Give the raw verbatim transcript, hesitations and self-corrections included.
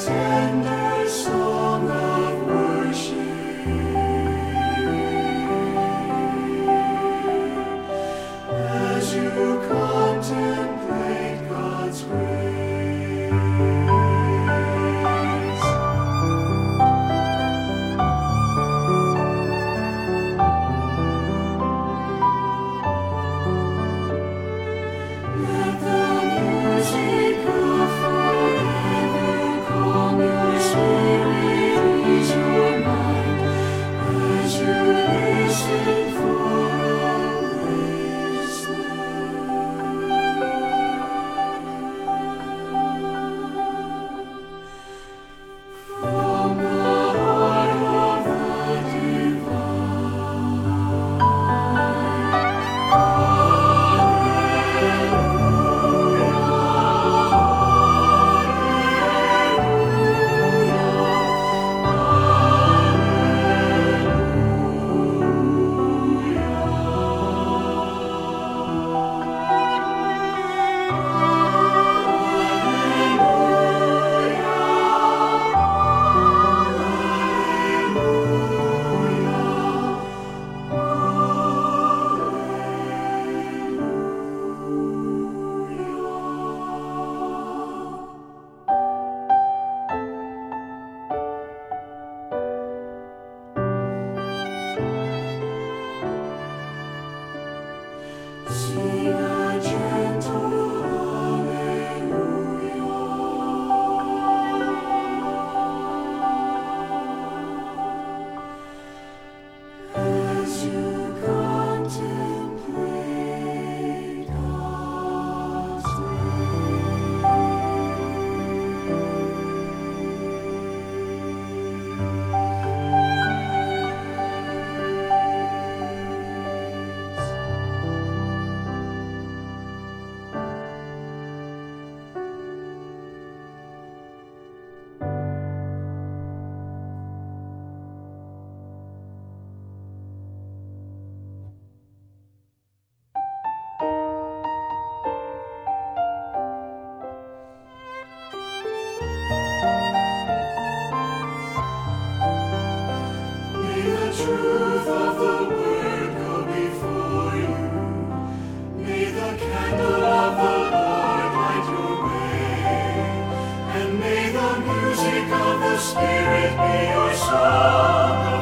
tender song of worship as you contemplate God's grace. Let the music of forever calm your spirit, ease your mind as you listen for a wasteland. From the heart of the Sing a gentle hallelujah as you contemplate God's May the truth of the word go before you. May the candle of the Lord light your way. And may the music of the Spirit be your song of